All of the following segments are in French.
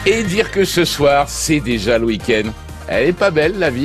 Et dire que ce soir, c'est déjà le week-end. Elle est pas belle, la vie ?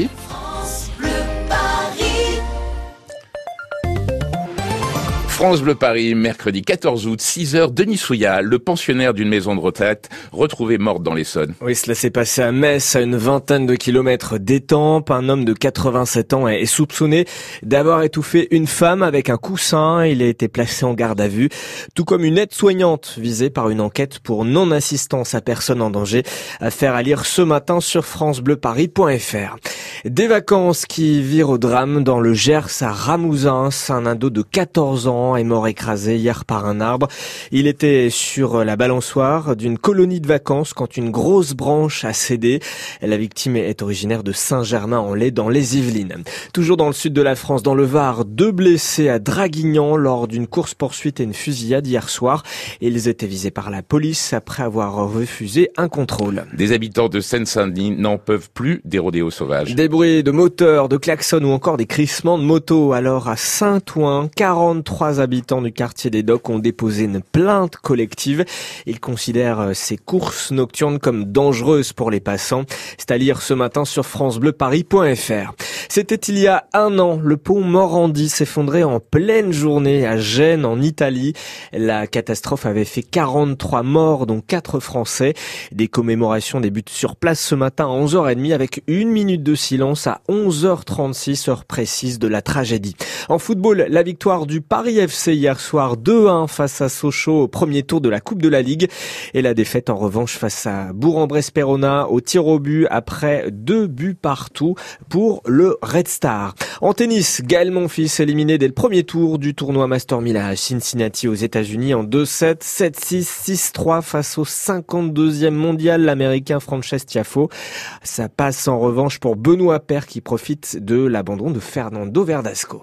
France Bleu Paris, mercredi 14 août, 6h, Denis Souillat, le pensionnaire d'une maison de retraite, retrouvé morte dans l'Essonne. Oui, cela s'est passé à Metz, à une vingtaine de kilomètres d'Étampes. Un homme de 87 ans est soupçonné d'avoir étouffé une femme avec un coussin. Il a été placé en garde à vue, tout comme une aide-soignante visée par une enquête pour non-assistance à personne en danger. Affaire à lire ce matin sur francebleuparis.fr. Des vacances qui virent au drame dans le Gers à Ramouzins. Un ado de 14 ans est mort écrasé hier par un arbre. Il était sur la balançoire d'une colonie de vacances quand une grosse branche a cédé. La victime est originaire de Saint-Germain-en-Laye dans les Yvelines. Toujours dans le sud de la France, dans le Var, 2 blessés à Draguignan lors d'une course-poursuite et une fusillade hier soir. Ils étaient visés par la police après avoir refusé un contrôle. Des habitants de Seine-Saint-Denis n'en peuvent plus des rodéos sauvages. Des bruits de moteurs, de klaxons ou encore des crissements de motos. Alors à Saint-Ouen, 43 habitants du quartier des Docks ont déposé une plainte collective. Ils considèrent ces courses nocturnes comme dangereuses pour les passants. C'est à lire ce matin sur francebleuparis.fr. C'était il y a un an. Le pont Morandi s'effondrait en pleine journée à Gênes, en Italie. La catastrophe avait fait 43 morts, dont 4 Français. Des commémorations débutent sur place ce matin à 11h30 avec 1 minute de silence à 11h36, heure précise de la tragédie. En football, la victoire du Paris FC hier soir 2-1 face à Sochaux au premier tour de la Coupe de la Ligue. Et la défaite en revanche face à Bourg-en-Bresse-Perona au tir au but après 2 buts partout pour le Red Star. En tennis, Gaël Monfils éliminé dès le premier tour du tournoi Master 1000 à Cincinnati aux États-Unis en 2-7, 7-6, 6-3 face au 52e mondial, l'américain Frances Tiafoe. Ça passe en revanche pour Benoît Paire qui profite de l'abandon de Fernando Verdasco.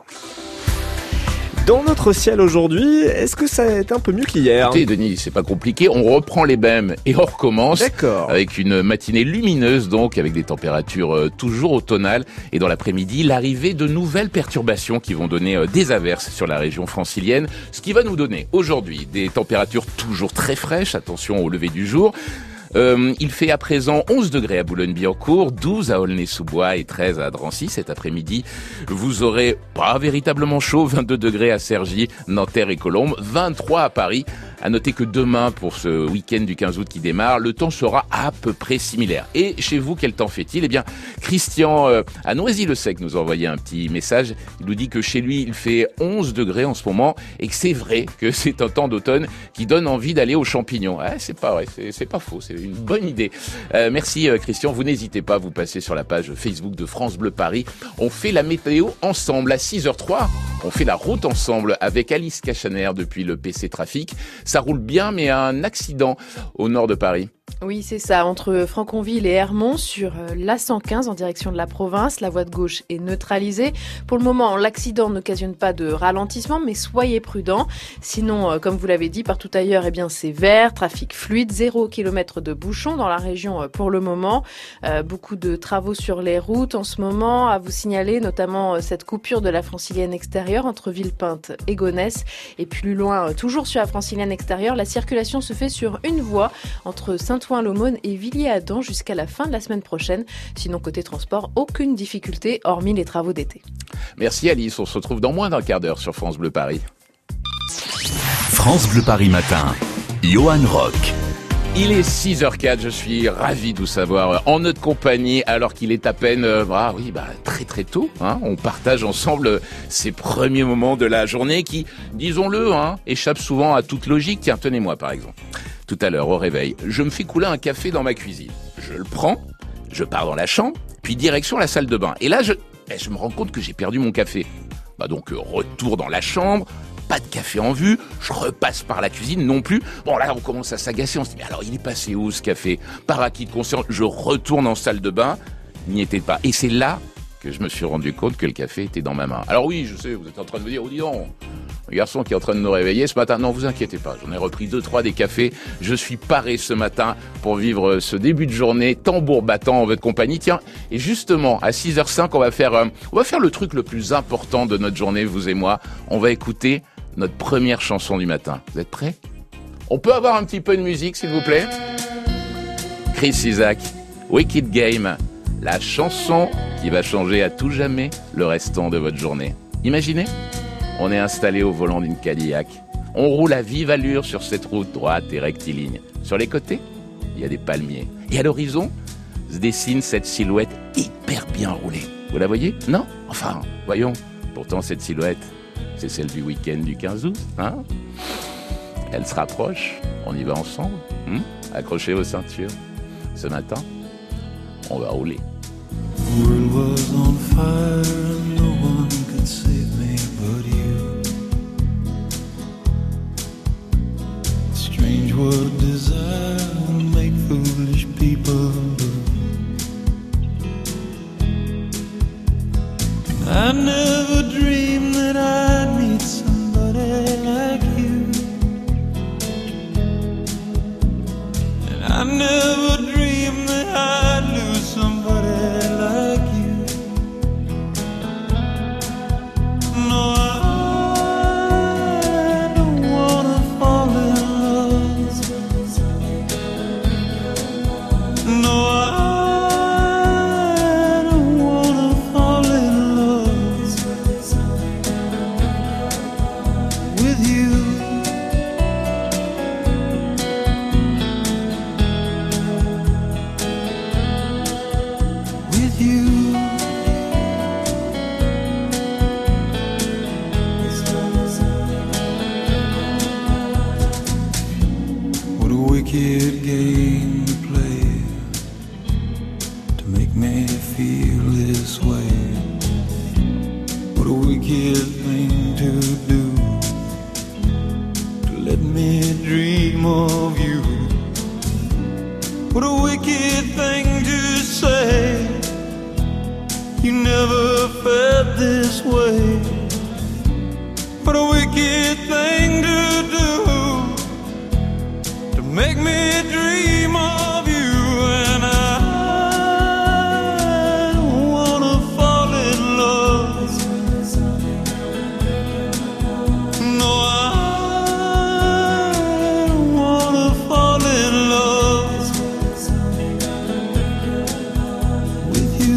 Dans notre ciel aujourd'hui, est-ce que ça est un peu mieux qu'hier ? Écoutez, Denis, c'est pas compliqué. On reprend les bêmes et on recommence. D'accord. Avec une matinée lumineuse, donc, avec des températures toujours automnales. Et dans l'après-midi, l'arrivée de nouvelles perturbations qui vont donner des averses sur la région francilienne. Ce qui va nous donner aujourd'hui des températures toujours très fraîches. Attention au lever du jour. Il fait à présent 11 degrés à Boulogne-Billancourt, 12 à Aulnay-sous-Bois et 13 à Drancy. Cet après-midi, vous aurez pas véritablement chaud, 22 degrés à Cergy, Nanterre et Colombes, 23 à Paris. À noter que demain, pour ce week-end du 15 août qui démarre, le temps sera à peu près similaire. Et chez vous, quel temps fait-il ? Eh bien, Christian à Noisy-le-Sec nous a envoyé un petit message. Il nous dit que chez lui, il fait 11 degrés en ce moment et que c'est vrai que c'est un temps d'automne qui donne envie d'aller aux champignons. Ah, c'est pas vrai, c'est pas faux, c'est une bonne idée. Merci Christian, vous n'hésitez pas à vous passer sur la page Facebook de France Bleu Paris. On fait la météo ensemble à 6h03. On fait la route ensemble avec Alice Cachaner depuis le PC Trafic. Ça roule bien, mais un accident au nord de Paris. Oui, c'est ça, entre Franconville et Hermont sur l'A115 en direction de la province. La voie de gauche est neutralisée. Pour le moment, l'accident n'occasionne pas de ralentissement, mais soyez prudents. Sinon, comme vous l'avez dit, partout ailleurs, eh bien, c'est vert, trafic fluide, 0 km de bouchons dans la région pour le moment. Beaucoup de travaux sur les routes en ce moment. À vous signaler notamment cette coupure de la francilienne extérieure entre Villepinte et Gonesse. Et plus loin, toujours sur la francilienne extérieure, la circulation se fait sur une voie entre Saint-Ouen-l'Aumône et Villiers-Adam jusqu'à la fin de la semaine prochaine. Sinon, côté transport, aucune difficulté, hormis les travaux d'été. Merci Alice, on se retrouve dans moins d'un quart d'heure sur France Bleu Paris. France Bleu Paris matin, Johan Rock. Il est 6h04, je suis ravi de vous savoir en notre compagnie alors qu'il est à peine très très tôt. On partage ensemble ces premiers moments de la journée qui, disons-le, échappent souvent à toute logique. Tiens, tenez-moi par exemple. Tout à l'heure, au réveil, je me fais couler un café dans ma cuisine. Je le prends, je pars dans la chambre, puis direction la salle de bain. Et là, je me rends compte que j'ai perdu mon café. Donc, retour dans la chambre, pas de café en vue, je repasse par la cuisine non plus. Bon, là, on commence à s'agacer, on se dit, mais alors, il est passé où ce café ? Par acquis de conscience, je retourne en salle de bain, il n'y était pas. Et c'est là que je me suis rendu compte que le café était dans ma main. Alors oui, je sais, vous êtes en train de me dire, dis donc, le garçon qui est en train de nous réveiller ce matin. Non, vous inquiétez pas, j'en ai repris 2-3 des cafés. Je suis paré ce matin pour vivre ce début de journée tambour battant en votre compagnie. Tiens, et justement, à 6h05, on va faire le truc le plus important de notre journée, vous et moi. On va écouter notre première chanson du matin. Vous êtes prêts ? On peut avoir un petit peu de musique, s'il vous plaît ? Chris Isaak, Wicked Game, la chanson qui va changer à tout jamais le restant de votre journée. Imaginez, on est installé au volant d'une Cadillac. On roule à vive allure sur cette route droite et rectiligne. Sur les côtés, il y a des palmiers. Et à l'horizon, se dessine cette silhouette hyper bien roulée. Vous la voyez? Non? Enfin, voyons. Pourtant, cette silhouette, c'est celle du week-end du 15 août. Hein? Elle se rapproche. On y va ensemble. Accrochez vos ceintures. Ce matin, on va rouler. The world was on fire and no one could save me but you. Strange what desire will make foolish people do. I never dreamed that I'd meet somebody like you. And I never dreamed that I'd lose somebody like you. No, I don't wanna fall in love. No, I don't wanna fall in love with you. With you. What a wicked game to play to make me feel this way. What a wicked thing to do to let me dream of you. What a wicked thing to say. You never felt this way. What a wicked thing to do to make me dream of you. And I don't wanna fall in love. No, I don't wanna fall in love with you.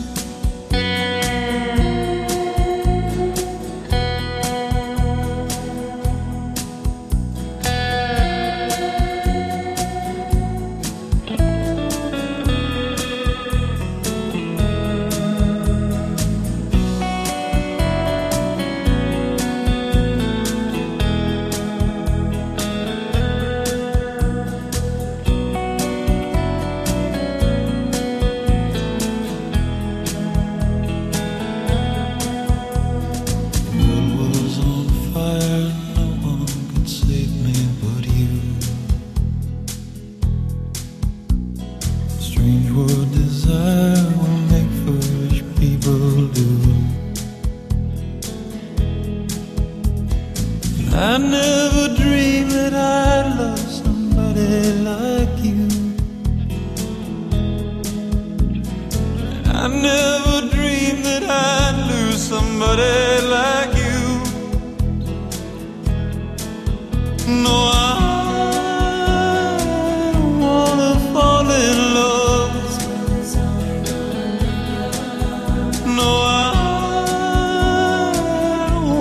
The world was on fire, no one could save me but you. Strange what desire will make foolish people do. I never dreamed that I'd love somebody like you. I never dreamed that I'd lose somebody like you. No,